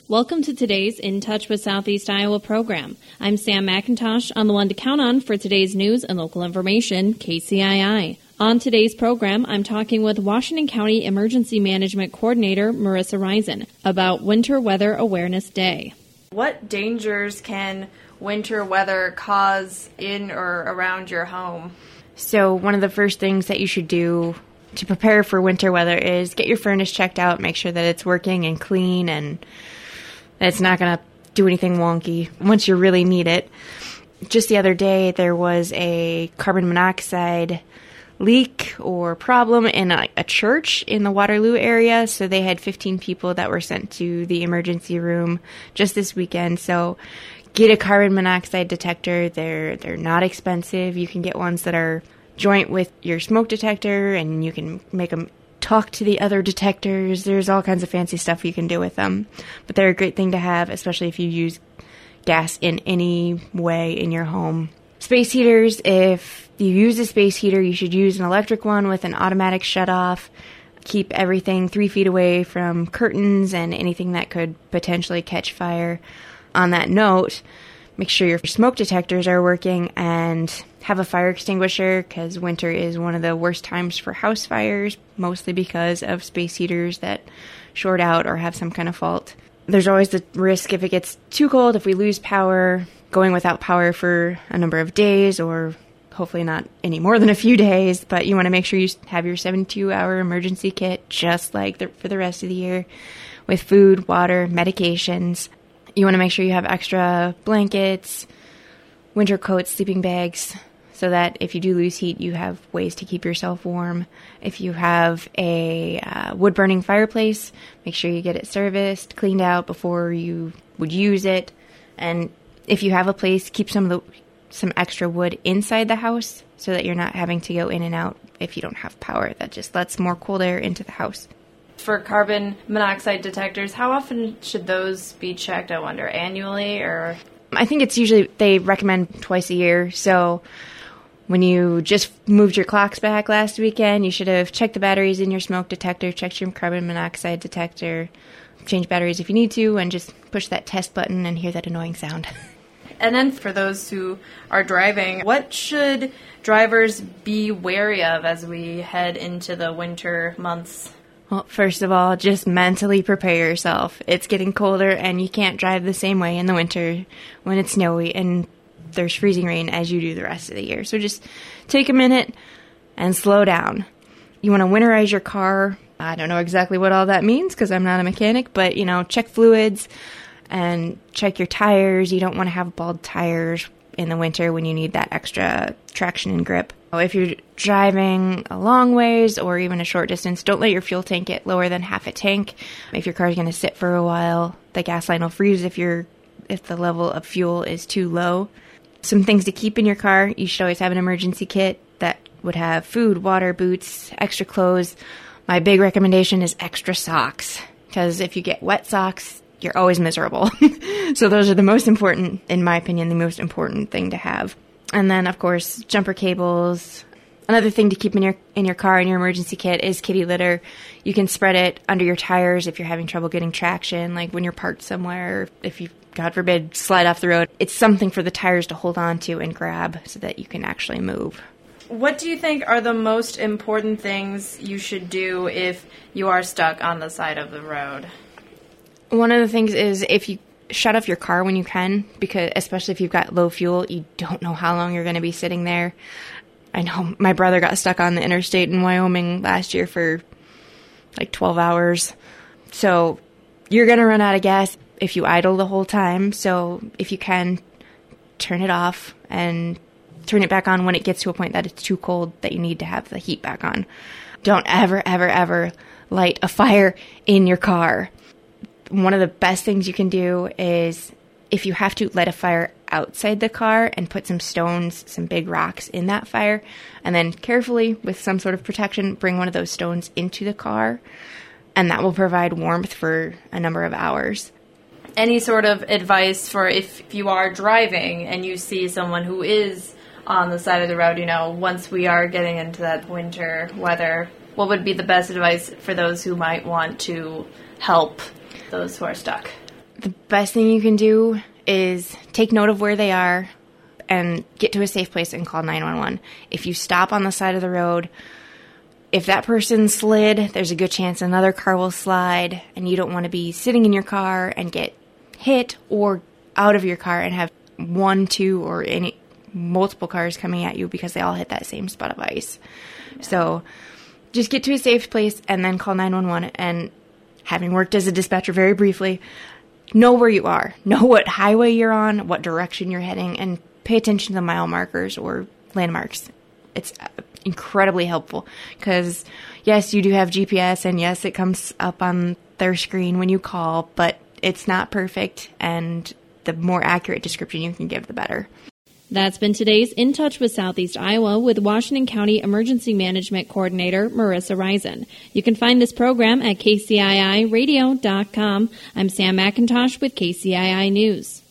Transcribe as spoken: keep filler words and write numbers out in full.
Welcome to today's In Touch with Southeast Iowa program. I'm Sam McIntosh on the one to count on for today's news and local information, K C I I. On today's program, I'm talking with Washington County Emergency Management Coordinator Marissa Reisen about Winter Weather Awareness Day. What dangers can winter weather cause in or around your home? So one of the first things that you should do to prepare for winter weather is get your furnace checked out, make sure that it's working and clean and that it's not going to do anything wonky once you really need it. Just the other day, there was a carbon monoxide leak or problem in a, a church in the Waterloo area. So they had fifteen people that were sent to the emergency room just this weekend. So get a carbon monoxide detector. They're they're not expensive. You can get ones that are joint with your smoke detector, and you can make them talk to the other detectors. There's all kinds of fancy stuff you can do with them. But they're a great thing to have, especially if you use gas in any way in your home. Space heaters, if you use a space heater, you should use an electric one with an automatic shutoff. Keep everything three feet away from curtains and anything that could potentially catch fire. On that note, make sure your smoke detectors are working and have a fire extinguisher, because winter is one of the worst times for house fires, mostly because of space heaters that short out or have some kind of fault. There's always the risk if it gets too cold, if we lose power, going without power for a number of days, or hopefully not any more than a few days, but you want to make sure you have your seventy-two hour emergency kit, just like the, for the rest of the year, with food, water, medications. You want to make sure you have extra blankets, winter coats, sleeping bags, so that if you do lose heat, you have ways to keep yourself warm. If you have a uh, wood-burning fireplace, make sure you get it serviced, cleaned out before you would use it. And if you have a place, keep some of the some extra wood inside the house so that you're not having to go in and out if you don't have power. That just lets more cold air into the house. For carbon monoxide detectors, how often should those be checked, I wonder, annually or? I think it's usually, they recommend twice a year. So when you just moved your clocks back last weekend, you should have checked the batteries in your smoke detector, checked your carbon monoxide detector, change batteries if you need to, and just push that test button and hear that annoying sound. And then for those who are driving, what should drivers be wary of as we head into the winter months? Well, first of all, just mentally prepare yourself. It's getting colder, and you can't drive the same way in the winter when it's snowy and there's freezing rain as you do the rest of the year. So just take a minute and slow down. You want to winterize your car. I don't know exactly what all that means because I'm not a mechanic, but, you know, check fluids and check your tires. You don't want to have bald tires in the winter when you need that extra traction and grip. If you're driving a long ways or even a short distance, don't let your fuel tank get lower than half a tank. If your car is going to sit for a while, the gas line will freeze if you're if the level of fuel is too low. Some things to keep in your car: you should always have an emergency kit that would have food, water, boots, extra clothes. My big recommendation is extra socks, because if you get wet socks, you're always miserable. So those are the most important, in my opinion, the most important thing to have. And then, of course, jumper cables. Another thing to keep in your in your car in your emergency kit is kitty litter. You can spread it under your tires if you're having trouble getting traction, like when you're parked somewhere, if you, God forbid, slide off the road. It's something for the tires to hold on to and grab so that you can actually move. What do you think are the most important things you should do if you are stuck on the side of the road? One of the things is if you shut off your car when you can, because especially if you've got low fuel, you don't know how long you're going to be sitting there. I know my brother got stuck on the interstate in Wyoming last year for like twelve hours. So you're going to run out of gas if you idle the whole time. So if you can, turn it off and turn it back on when it gets to a point that it's too cold that you need to have the heat back on. Don't ever, ever, ever light a fire in your car. One of the best things you can do is, if you have to, light a fire outside the car and put some stones, some big rocks in that fire, and then carefully, with some sort of protection, bring one of those stones into the car, and that will provide warmth for a number of hours. Any sort of advice for if you are driving and you see someone who is on the side of the road, you know, once we are getting into that winter weather, what would be the best advice for those who might want to help those who are stuck? The best thing you can do is take note of where they are and get to a safe place and call nine one one. If you stop on the side of the road, if that person slid, there's a good chance another car will slide, and you don't want to be sitting in your car and get hit or out of your car and have one, two, or any multiple cars coming at you because they all hit that same spot of ice. Yeah. So just get to a safe place and then call nine one one. And having worked as a dispatcher very briefly, know where you are. Know what highway you're on, what direction you're heading, and pay attention to the mile markers or landmarks. It's incredibly helpful because, yes, you do have G P S, and yes, it comes up on their screen when you call, but it's not perfect, and the more accurate description you can give, the better. That's been today's In Touch with Southeast Iowa with Washington County Emergency Management Coordinator Marissa Risen. You can find this program at K C I I radio dot com. I'm Sam McIntosh with K C I I News.